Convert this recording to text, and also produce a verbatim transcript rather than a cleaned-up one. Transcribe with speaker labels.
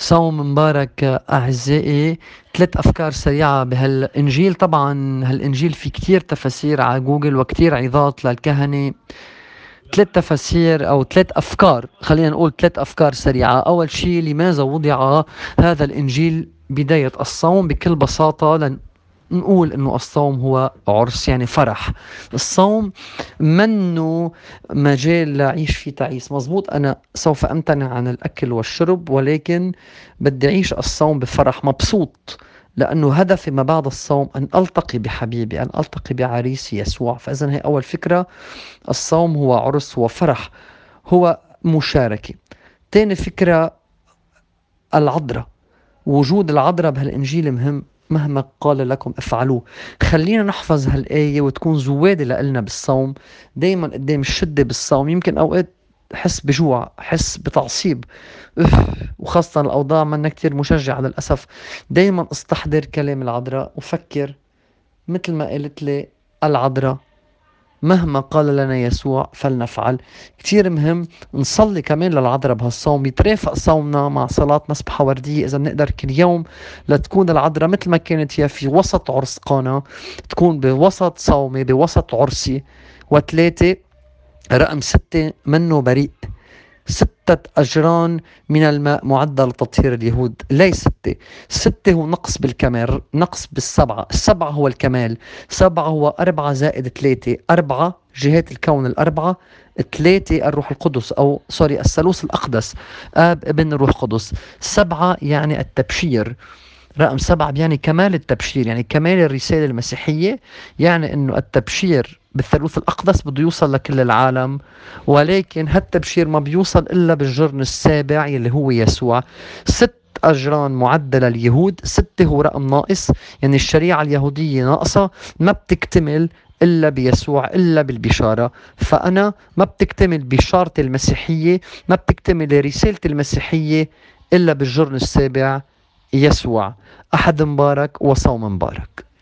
Speaker 1: صوم مبارك أعزائي. ثلاث أفكار سريعة بهالإنجيل. طبعا هالإنجيل في كتير تفاسير على جوجل وكتير عظات للكهنة. ثلاث تفاسير أو ثلاث أفكار، خلينا نقول ثلاث أفكار سريعة. أول شيء، لماذا وضع هذا الإنجيل بداية الصوم؟ بكل بساطة لن نقول انه الصوم هو عرس، يعني فرح. الصوم منه مجال لعيش فيه تعيس. مزبوط، انا سوف امتنع عن الاكل والشرب، ولكن بدي اعيش الصوم بفرح، مبسوط، لانه هدفي ما بعد الصوم ان التقي بحبيبي، ان التقي بعريسي يسوع. فاذا هي اول فكرة، الصوم هو عرس، هو فرح، هو مشاركة. تاني فكرة، العذراء. وجود العذراء بهالإنجيل مهم. مهما قال لكم افعلوه. خلينا نحفظ هالآية وتكون زوادة لإلنا بالصوم. دايما قدام الشدة بالصوم يمكن أوقات حس بجوع، حس بتعصيب، أف، وخاصة الأوضاع منا كتير مشجعة للأسف. دايما استحضر كلام العذراء وفكر مثل ما قالت لي العذراء، مهما قال لنا يسوع فلنفعل. كتير مهم نصلي كمان للعذراء بهالصوم، يترافق صومنا مع صلاة مسبحة وردية إذا بنقدر كل يوم، لتكون العذراء مثل ما كانت هي في وسط عرس قانا، تكون بوسط صومي، بوسط عرسي. وثلاثة، رقم ستة منه بريء. ستة أجران من الماء معدة لتطهير اليهود. ليس ستة. ستة هو نقص بالكمال، نقص بالسبعة. السبعة هو الكمال. سبعة هو أربعة زائد ثلاثة. أربعة جهات الكون الأربعة. ثلاثة الروح القدس، أو سوري الثالوث الأقدس، آب ابن روح قدس. سبعة يعني التبشير. رقم سبعة يعني كمال التبشير، يعني كمال الرسالة المسيحية. يعني انه التبشير بالثالوث الأقدس بده يوصل لكل العالم، ولكن هالتبشير ما بيوصل إلا بالجرن السابع يلي هو يسوع. ست أجران معدلة اليهود. ستة هو رقم ناقص، يعني الشريعة اليهودية ناقصة، ما بتكتمل إلا بيسوع، إلا بالبشارة. فأنا ما بتكتمل بشارة المسيحية، ما بتكتمل رسالة المسيحية إلا بالجرن السابع، يسوع. أحد مبارك وصوم مبارك.